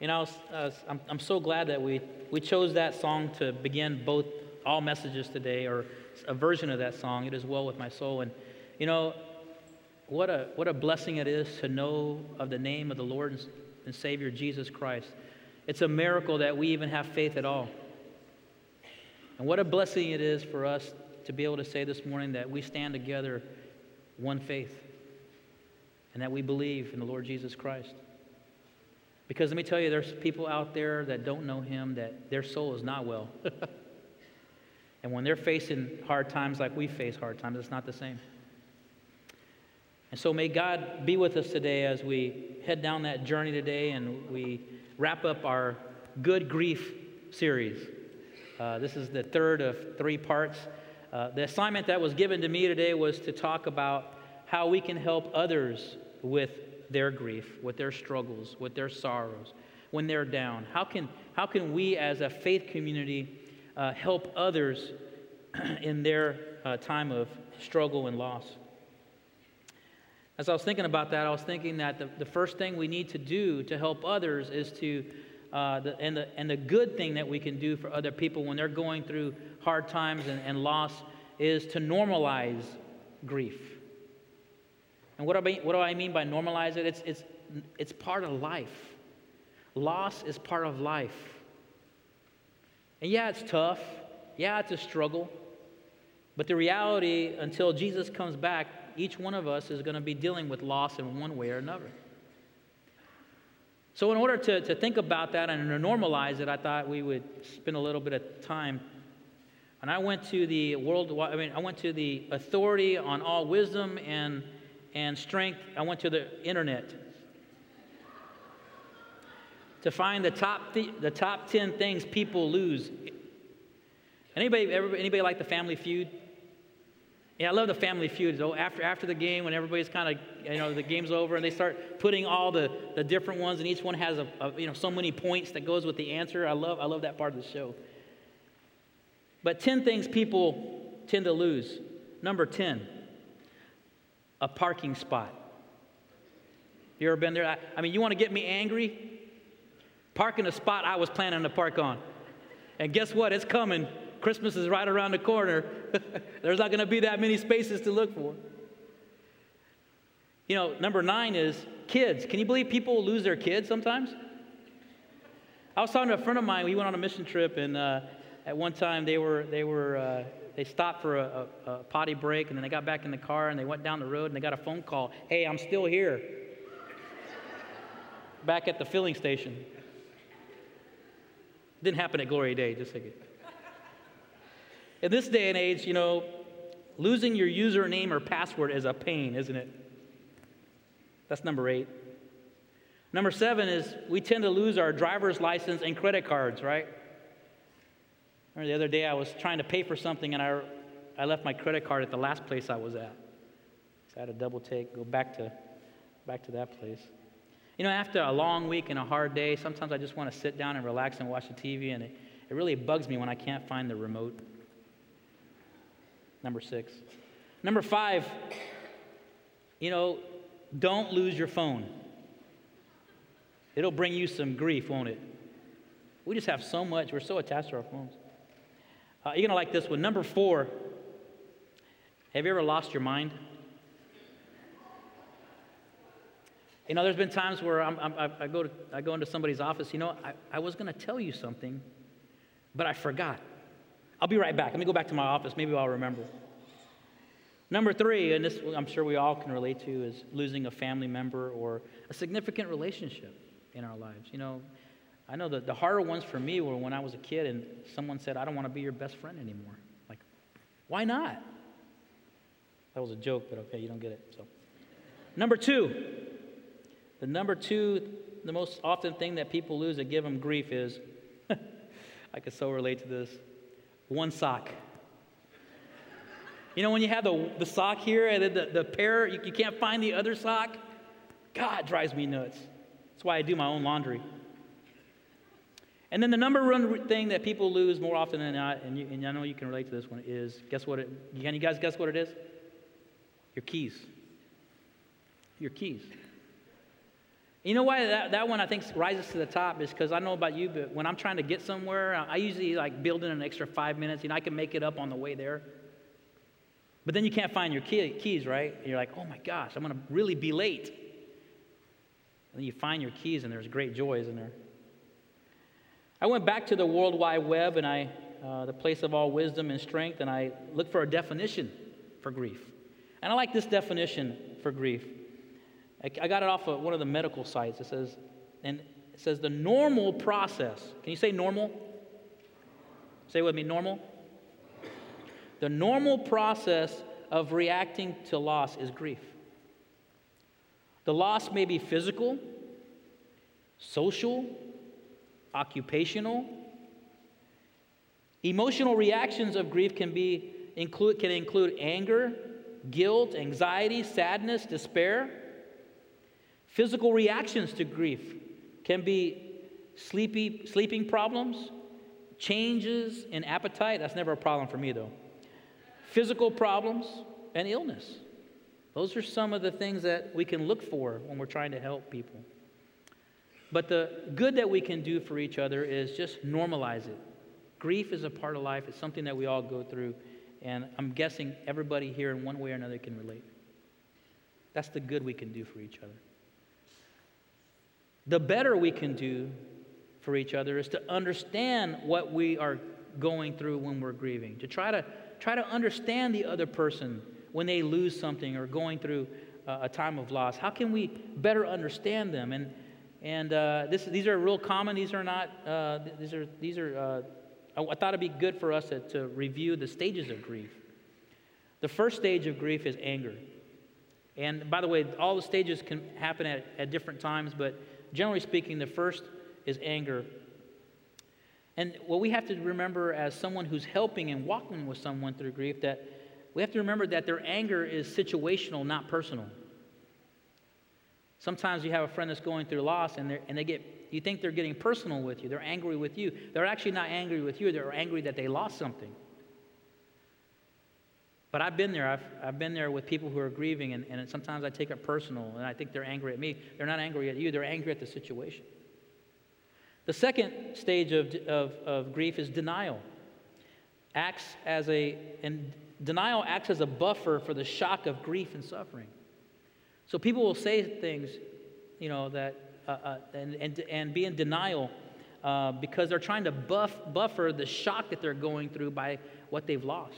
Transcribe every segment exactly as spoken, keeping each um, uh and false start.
You know, I was, I was, I'm, I'm so glad that we, we chose that song to begin both all messages today, or a version of that song, It Is Well With My Soul. And, you know, what a, what a blessing it is to know of the name of the Lord and, and Savior Jesus Christ. It's a miracle that we even have faith at all. And what a blessing it is for us to be able to say this morning that we stand together, one faith, and that we believe in the Lord Jesus Christ. Because let me tell you, there's people out there that don't know Him, that their soul is not well. And when they're facing hard times like we face hard times, it's not the same. And so may God be with us today as we head down that journey today and we wrap up our Good Grief series. Uh, this is the third of three parts. Uh, the assignment that was given to me today was to talk about how we can help others with their grief, with their struggles, with their sorrows, when they're down. How can, how can we as a faith community uh, help others in their uh, time of struggle and loss? As I was thinking about that, I was thinking that the, the first thing we need to do to help others is to, uh, the, and, the, and the good thing that we can do for other people when they're going through hard times and, and loss is to normalize grief. And what do I mean, what do I mean by normalize it? It's, it's, it's part of life. Loss is part of life. And yeah, it's tough. Yeah, it's a struggle. But the reality, until Jesus comes back, each one of us is going to be dealing with loss in one way or another. So in order to, to think about that and to normalize it, I thought we would spend a little bit of time. And I went to the world, I mean, I went to the authority on all wisdom and, and strength. I went to the internet to find the top, th- the top ten things people lose. Anybody, everybody, anybody like the Family Feud? Yeah, I love the Family Feud. So after after the game, when everybody's kind of, you know, the game's over, and they start putting all the, the different ones, and each one has a, a you know so many points that goes with the answer. I love I love that part of the show. But ten things people tend to lose. Number ten, a parking spot. You ever been there? I, I mean, you want to get me angry? Park in a spot I was planning to park on, and guess what? It's coming. Christmas is right around the corner. There's not going to be that many spaces to look for. You know, number nine is kids. Can you believe people lose their kids sometimes? I was talking to a friend of mine. We went on a mission trip, and uh, at one time they were they were uh, they stopped for a, a, a potty break, and then they got back in the car and they went down the road and they got a phone call. Hey, I'm still here. Back at the filling station. Didn't happen at Glory Day, just like it. In this day and age, you know, losing your username or password is a pain, isn't it? That's number eight. Number seven is we tend to lose our driver's license and credit cards, right? Remember the other day I was trying to pay for something and I, I left my credit card at the last place I was at. So I had to double take, go back to, back to that place. You know, after a long week and a hard day, sometimes I just want to sit down and relax and watch the T V, and it, it really bugs me when I can't find the remote. Number six. Number five, you know, don't lose your phone. It'll bring you some grief, won't it? We just have so much. We're so attached to our phones. Uh, you're going to like this one. Number four, have you ever lost your mind? You know, there's been times where I'm, I'm, I, go to, I go into somebody's office, you know, I, I was going to tell you something, but I forgot. I'll be right back. Let me go back to my office. Maybe I'll remember. Number three, and this I'm sure we all can relate to, is losing a family member or a significant relationship in our lives. You know, I know that the harder ones for me were when I was a kid and someone said, I don't want to be your best friend anymore. Like, why not? That was a joke, but okay, you don't get it. So, number two, the number two, the most often thing that people lose that give them grief is, I can so relate to this, one sock. You know, when you have the, the sock here and then the, the pair, you, you can't find the other sock? God, it drives me nuts. That's why I do my own laundry. And then the number one thing that people lose more often than not, and, you, and I know you can relate to this one, is, guess what it, can you guys guess what it is? Your keys. Your keys. You know why that, that one I think rises to the top is because I know about you, but when I'm trying to get somewhere, I usually like build in an extra five minutes. You know, I can make it up on the way there. But then you can't find your key, keys, right? And you're like, oh my gosh, I'm going to really be late. And then you find your keys, and there's great joy, isn't there? I went back to the World Wide Web, and I, uh, the place of all wisdom and strength, and I looked for a definition for grief. And I like this definition for grief. I, I got it off of one of the medical sites. It says, and it says the normal process. Can you say normal? Say it with me, normal. The normal process of reacting to loss is grief. The loss may be physical, social, occupational. Emotional reactions of grief can be include can include anger, guilt, anxiety, sadness, despair. Physical reactions to grief can be sleepy, sleeping problems, changes in appetite. That's never a problem for me, though. Physical problems and illness. Those are some of the things that we can look for when we're trying to help people. But the good that we can do for each other is just normalize it. Grief is a part of life. It's something that we all go through. And I'm guessing everybody here in one way or another can relate. That's the good we can do for each other. The better we can do for each other is to understand what we are going through when we're grieving. To try to try to understand the other person when they lose something or going through uh, a time of loss. How can we better understand them? And and uh, this these are real common. These are not. Uh, these are these are. Uh, I, I thought it'd be good for us to, to review the stages of grief. The first stage of grief is anger. And by the way, all the stages can happen at, at different times, but generally speaking, the first is anger. And what we have to remember as someone who's helping and walking with someone through grief, that we have to remember that their anger is situational, not personal. Sometimes you have a friend that's going through loss, and, and they get, you think they're getting personal with you. They're angry with you. They're actually not angry with you. They're angry that they lost something. But I've been there. I've, I've been there with people who are grieving, and, and sometimes I take it personal, and I think they're angry at me. They're not angry at you. They're angry at the situation. The second stage of, of, of grief is denial. Acts as a, and denial acts as a buffer for the shock of grief and suffering. So people will say things, you know, that uh, uh, and, and and be in denial uh, because they're trying to buff buffer the shock that they're going through by what they've lost.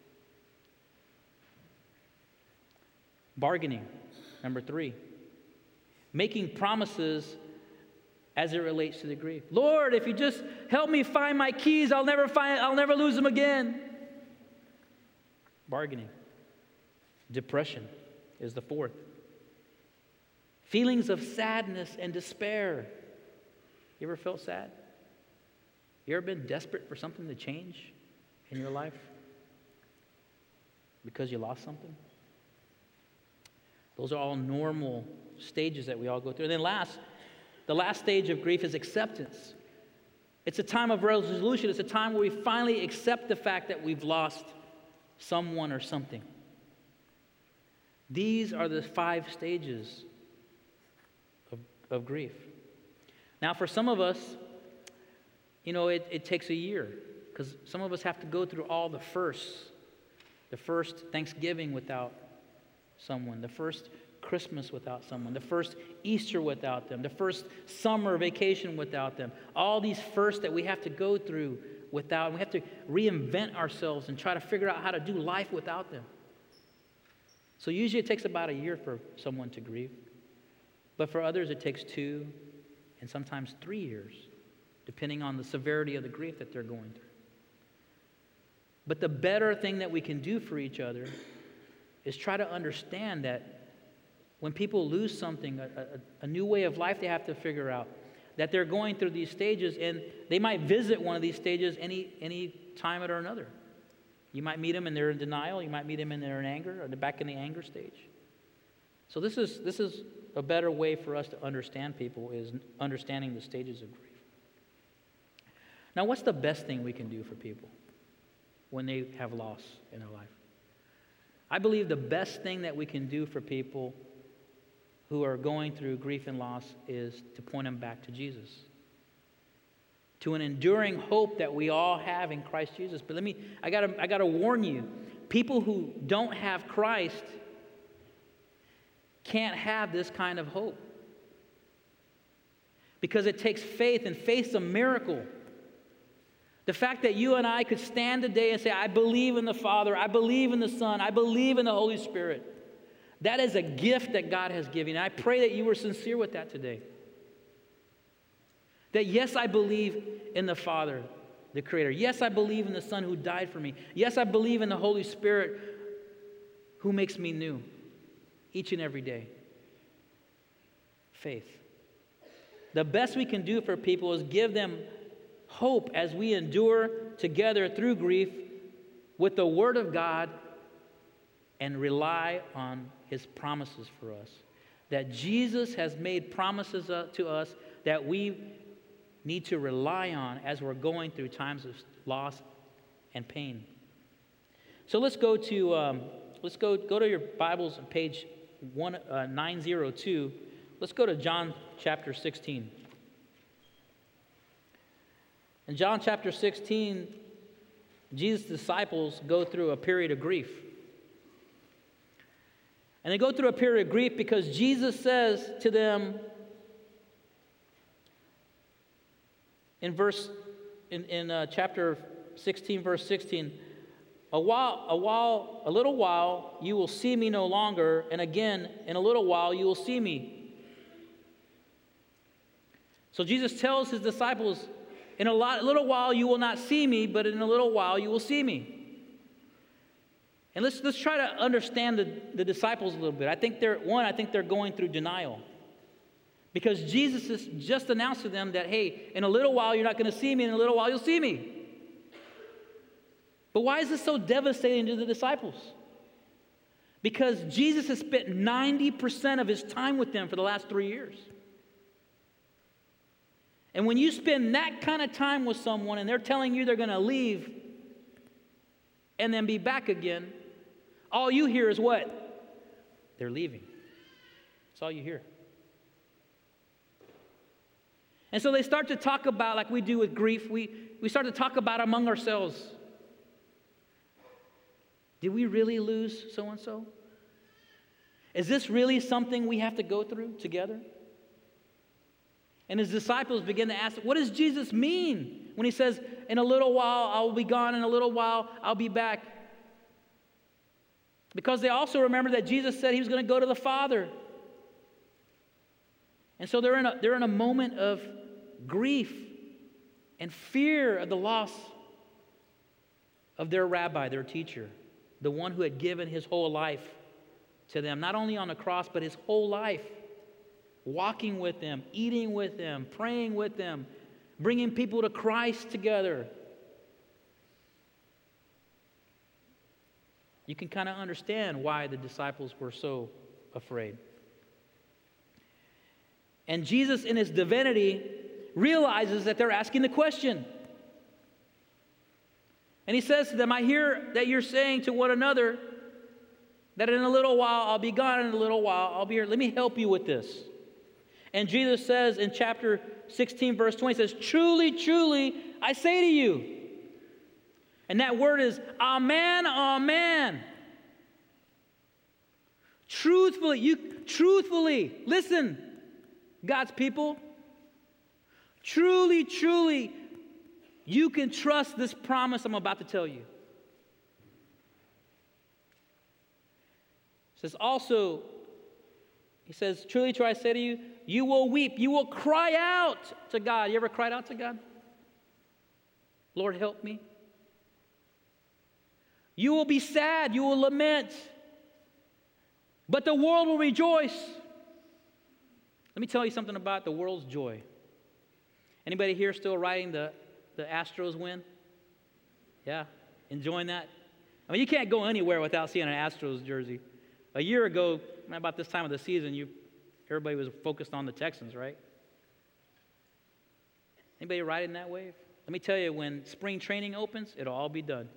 Bargaining, number three. Making promises as it relates to the grief. Lord, if you just help me find my keys, I'll never find, I'll never lose them again. Bargaining. Depression is the fourth. Feelings of sadness and despair. You ever felt sad? You ever been desperate for something to change in your life because you lost something? Those are all normal stages that we all go through. And then last, the last stage of grief is acceptance. It's a time of resolution. It's a time where we finally accept the fact that we've lost someone or something. These are the five stages of, of grief. Now, for some of us, you know, it, it takes a year because some of us have to go through all the firsts. The first Thanksgiving without someone, the first Christmas without someone, the first Easter without them, the first summer vacation without them. All these firsts that we have to go through without, we have to reinvent ourselves and try to figure out how to do life without them. So usually it takes about a year for someone to grieve. But for others it takes two and sometimes three years, depending on the severity of the grief that they're going through. But the better thing that we can do for each other is try to understand that when people lose something, a, a, a new way of life they have to figure out, that they're going through these stages, and they might visit one of these stages any any time or another. You might meet them and they're in denial. You might meet them and they're in anger, or they're back in the anger stage. So this is this is a better way for us to understand people, is understanding the stages of grief. Now, what's the best thing we can do for people when they have loss in their life? I believe the best thing that we can do for people who are going through grief and loss is to point them back to Jesus, to an enduring hope that we all have in Christ Jesus. But let me, I gotta, I gotta warn you, people who don't have Christ can't have this kind of hope. Because it takes faith, and faith's a miracle. The fact that you and I could stand today and say, I believe in the Father, I believe in the Son, I believe in the Holy Spirit. That is a gift that God has given. And I pray that you were sincere with that today. That yes, I believe in the Father, the Creator. Yes, I believe in the Son who died for me. Yes, I believe in the Holy Spirit who makes me new each and every day. Faith. The best we can do for people is give them hope as we endure together through grief with the Word of God and rely on His promises for us. That Jesus has made promises uh, to us that we need to rely on as we're going through times of loss and pain. So let's go to um, let's go go to your Bibles on page one uh, nine oh two. Let's go to John chapter sixteen. In John chapter sixteen, Jesus' disciples go through a period of grief. And they go through a period of grief because Jesus says to them in verse in, in uh, chapter sixteen, verse sixteen, a while, a while, a little while you will see me no longer, and again in a little while you will see me. So Jesus tells his disciples, in a lot, little while you will not see me, but in a little while you will see me. And let's let's try to understand the, the disciples a little bit. I think they're one, I think they're going through denial. Because Jesus has just announced to them that, hey, in a little while you're not going to see me, in a little while you'll see me. But why is this so devastating to the disciples? Because Jesus has spent ninety percent of his time with them for the last three years. And when you spend that kind of time with someone and they're telling you they're going to leave and then be back again, all you hear is what? They're leaving. That's all you hear. And so they start to talk about, like we do with grief, we, we start to talk about among ourselves. Did we really lose so-and-so? Is this really something we have to go through together? And his disciples begin to ask, what does Jesus mean when he says, in a little while I'll be gone, in a little while I'll be back? Because they also remember that Jesus said he was going to go to the Father. And so they're in a, they're in a moment of grief and fear of the loss of their rabbi, their teacher, the one who had given his whole life to them, not only on the cross, but his whole life. Walking with them, eating with them, praying with them, bringing people to Christ together. You can kind of understand why the disciples were so afraid. And Jesus, in his divinity, realizes that they're asking the question. And he says to them, I hear that you're saying to one another that in a little while I'll be gone, in a little while I'll be here. Let me help you with this. And Jesus says in chapter sixteen, verse twenty, says, truly, truly, I say to you. And that word is amen, amen. Truthfully, you truthfully, listen, God's people. Truly, truly, you can trust this promise I'm about to tell you. It says also, he says, truly, truly, I say to you, you will weep. You will cry out to God. You ever cried out to God? Lord, help me. You will be sad. You will lament. But the world will rejoice. Let me tell you something about the world's joy. Anybody here still riding the, the Astros win? Yeah? Enjoying that? I mean, you can't go anywhere without seeing an Astros jersey. A year ago, about this time of the season, you everybody was focused on the Texans, right? Anybody riding that wave? Let me tell you, when spring training opens, it'll all be done.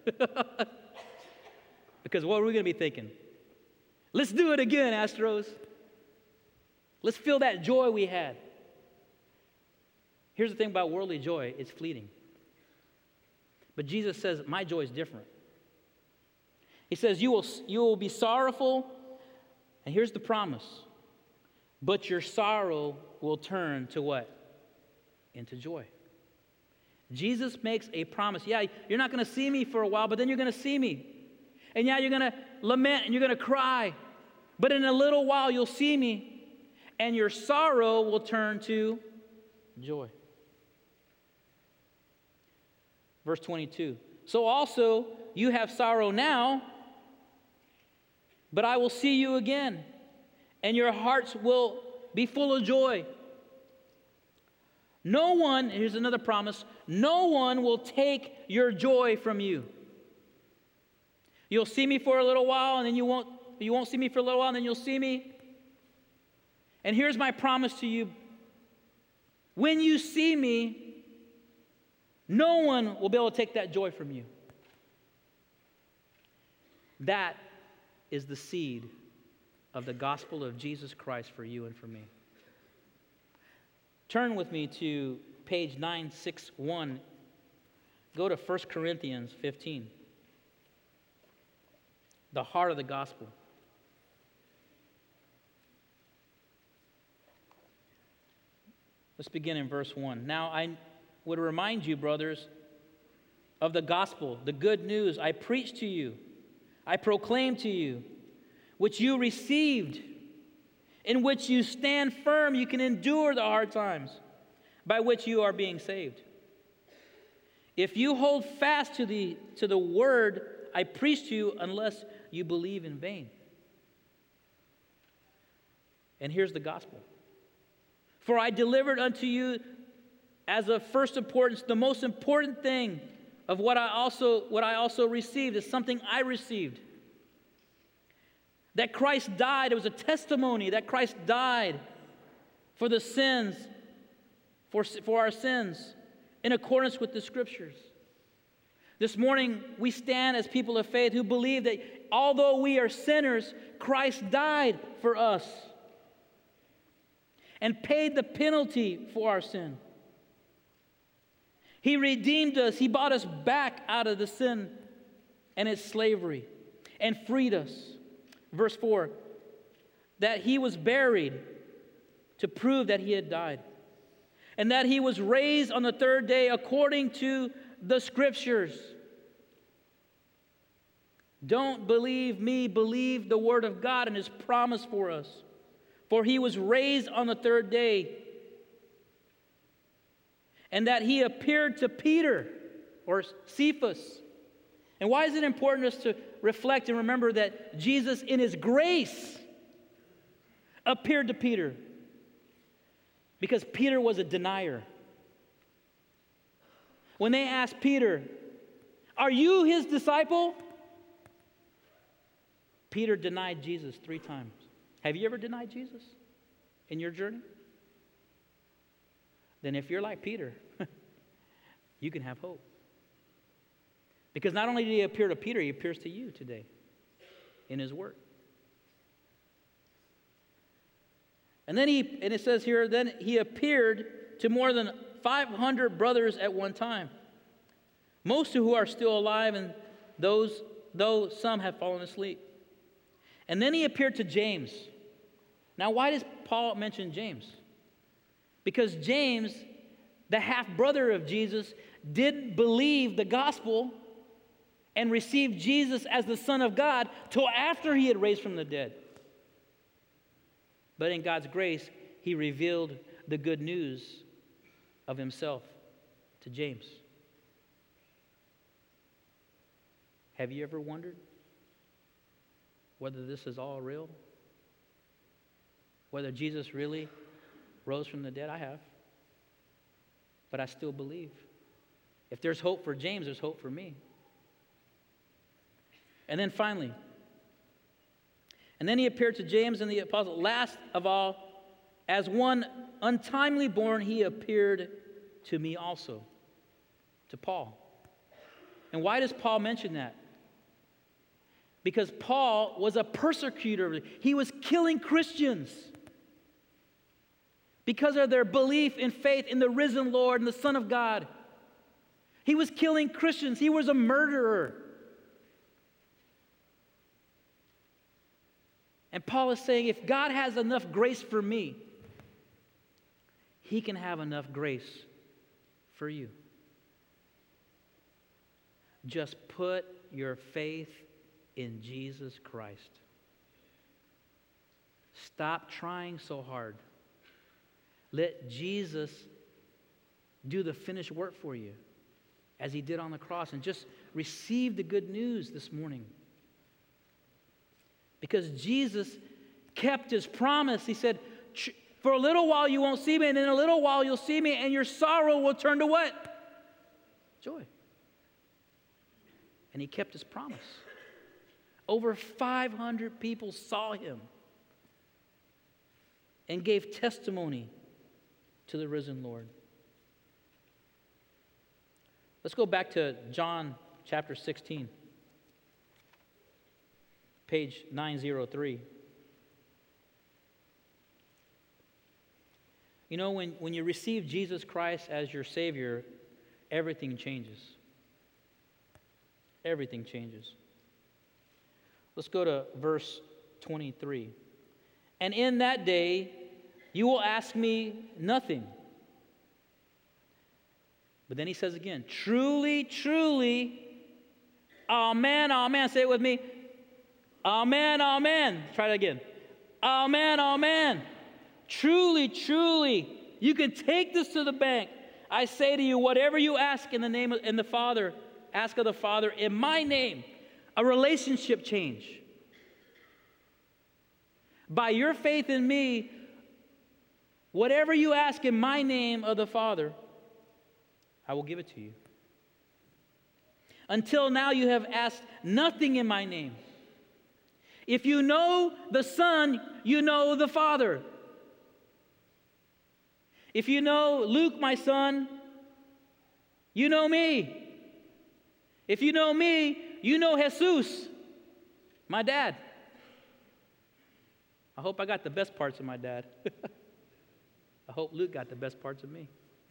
Because what are we going to be thinking? Let's do it again, Astros. Let's feel that joy we had. Here's the thing about worldly joy, it's fleeting. But Jesus says, my joy is different. He says, you will, you will be sorrowful, and here's the promise, but your sorrow will turn to what? Into joy. Jesus makes a promise. Yeah, you're not going to see me for a while, but then you're going to see me. And yeah, you're going to lament and you're going to cry. But in a little while, you'll see me, and your sorrow will turn to joy. Verse twenty-two. So also, you have sorrow now, but I will see you again, and your hearts will be full of joy. No one, here's another promise, no one will take your joy from you. You'll see me for a little while, and then you won't, you won't see me for a little while, and then you'll see me. And here's my promise to you. When you see me, no one will be able to take that joy from you. That is the seed of the gospel of Jesus Christ for you and for me. Turn with me to page nine sixty-one. Go to First Corinthians fifteen. The heart of the gospel. Let's begin in verse one. Now I would remind you, brothers, of the gospel, the good news I preached to you, I proclaimed to you, which you received, in which you stand firm, you can endure the hard times, by which you are being saved. If you hold fast to the, to the word I preached to you, unless you believe in vain. And here's the gospel. For I delivered unto you as of first importance, the most important thing of what I also what I also received is something I received. That Christ died, it was a testimony that Christ died for the sins, for, for our sins, in accordance with the Scriptures. This morning, we stand as people of faith who believe that although we are sinners, Christ died for us and paid the penalty for our sin. He redeemed us. He bought us back out of the sin and its slavery and freed us. Verse four, that he was buried to prove that he had died, and that he was raised on the third day according to the Scriptures. Don't believe me, believe the Word of God and His promise for us. For he was raised on the third day, and that he appeared to Peter, or Cephas. And why is it important for us to reflect and remember that Jesus, in His grace, appeared to Peter? Because Peter was a denier. When they asked Peter, "Are you His disciple?" Peter denied Jesus three times. Have you ever denied Jesus in your journey? Then if you're like Peter, you can have hope. Because not only did he appear to Peter, he appears to you today in his word. And then he, and it says here, then he appeared to more than five hundred brothers at one time, most who are still alive, and those, though some have fallen asleep. And then he appeared to James. Now, why does Paul mention James? Because James, the half-brother of Jesus, didn't believe the gospel and received Jesus as the Son of God till after he had raised from the dead. But in God's grace, he revealed the good news of himself to James. Have you ever wondered whether this is all real? Whether Jesus really rose from the dead? I have. But I still believe. If there's hope for James, there's hope for me. And then finally, and then he appeared to James and the apostle. Last of all, as one untimely born, he appeared to me also, to Paul. And why does Paul mention that? Because Paul was a persecutor. He was killing Christians. because of their belief and faith in the risen Lord and the Son of God. He was killing Christians. He was a murderer. And Paul is saying, if God has enough grace for me, He can have enough grace for you. Just put your faith in Jesus Christ. Stop trying so hard. Let Jesus do the finished work for you as He did on the cross, and just receive the good news this morning. Because Jesus kept His promise. He said, for a little while you won't see me, and in a little while you'll see me, and your sorrow will turn to what? Joy. And He kept His promise. Over five hundred people saw Him and gave testimony to the risen Lord. Let's go back to John chapter sixteen, page nine oh three. You know, when, when you receive Jesus Christ as your Savior, everything changes. Everything changes. Let's go to verse twenty-three. And in that day, you will ask me nothing. But then He says again, truly, truly, amen, amen. Say it with me. Amen, amen. Try it again. Amen, amen. Truly, truly, you can take this to the bank. I say to you, whatever you ask in the name of in the Father, ask of the Father in my name. A relationship change. By your faith in me, whatever you ask in my name of the Father, I will give it to you. Until now you have asked nothing in my name. If you know the Son, you know the Father. If you know Luke, my son, you know me. If you know me, you know Jesus, my dad. I hope I got the best parts of my dad. I hope Luke got the best parts of me.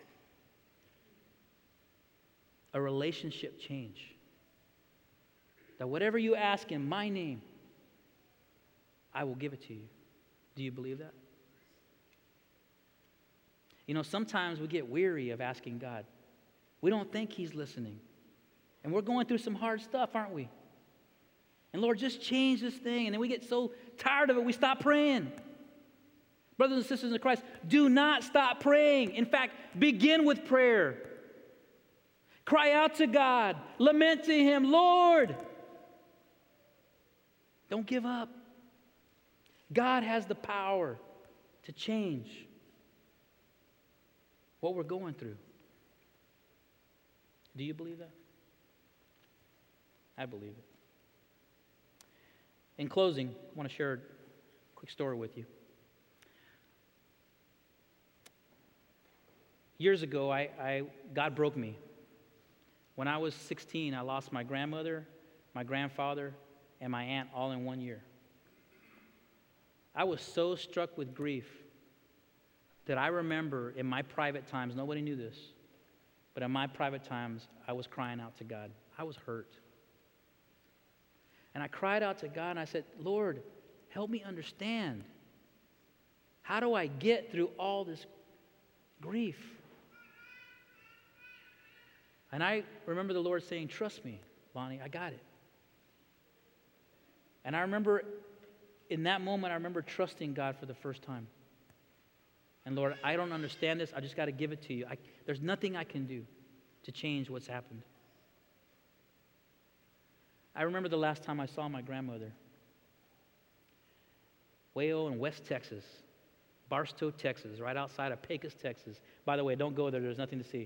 A relationship change. That whatever you ask in my name, I will give it to you. Do you believe that? You know, sometimes we get weary of asking God. We don't think He's listening. And we're going through some hard stuff, aren't we? And Lord, just change this thing. And then we get so tired of it, we stop praying. Brothers and sisters in Christ, do not stop praying. In fact, begin with prayer. Cry out to God. Lament to Him, Lord. Don't give up. God has the power to change what we're going through. Do you believe that? I believe it. In closing, I want to share a quick story with you. Years ago, I, I God broke me. When I was sixteen, I lost my grandmother, my grandfather, and my aunt all in one year. I was so struck with grief that I remember in my private times, nobody knew this, but in my private times, I was crying out to God. I was hurt. And I cried out to God and I said, Lord, help me understand. How do I get through all this grief? And I remember the Lord saying, trust me, Lonnie, I got it. And I remember in that moment, I remember trusting God for the first time. And Lord, I don't understand this. I just got to give it to you. I, there's nothing I can do to change what's happened. I remember the last time I saw my grandmother. Wayo in West Texas, Barstow, Texas, right outside of Pecos, Texas. By the way, don't go there. There's nothing to see.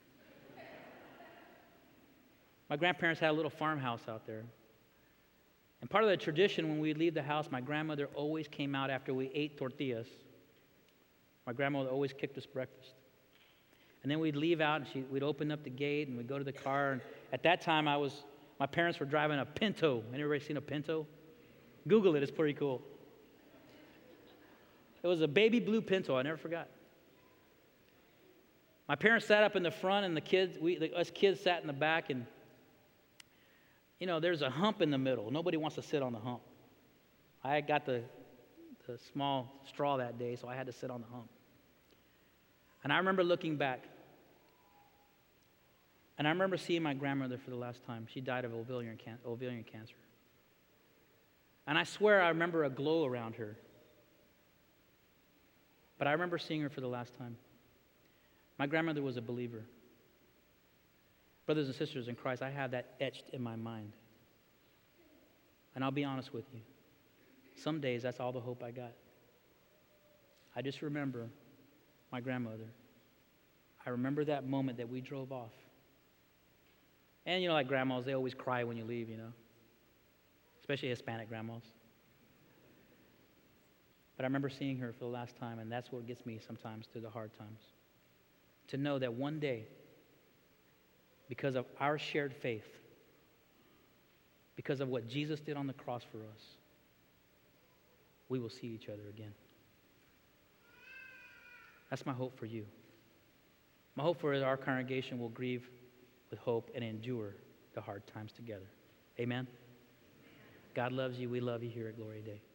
My grandparents had a little farmhouse out there. And part of the tradition, when we'd leave the house, my grandmother always came out after we ate tortillas. My grandmother always cooked us breakfast. And then we'd leave out, and she, we'd open up the gate, and we'd go to the car. And at that time, I was, my parents were driving a Pinto. Anybody seen a Pinto? Google it. It's pretty cool. It was a baby blue Pinto. I never forgot. My parents sat up in the front, and the kids, we, the, us kids sat in the back, and, you know, there's a hump in the middle. Nobody wants to sit on the hump. I got the, the small straw that day, so I had to sit on the hump. And I remember looking back, and I remember seeing my grandmother for the last time. She died of ovarian, can- ovarian cancer. And I swear I remember a glow around her. But I remember seeing her for the last time. My grandmother was a believer. Brothers and sisters in Christ, I have that etched in my mind. And I'll be honest with you. Some days, that's all the hope I got. I just remember my grandmother. I remember that moment that we drove off. And, you know, like grandmas, they always cry when you leave, you know. Especially Hispanic grandmas. But I remember seeing her for the last time, and that's what gets me sometimes through the hard times. To know that one day, because of our shared faith, because of what Jesus did on the cross for us, we will see each other again. That's my hope for you. My hope for our congregation will grieve with hope and endure the hard times together. Amen? God loves you. We love you here at Glory Day.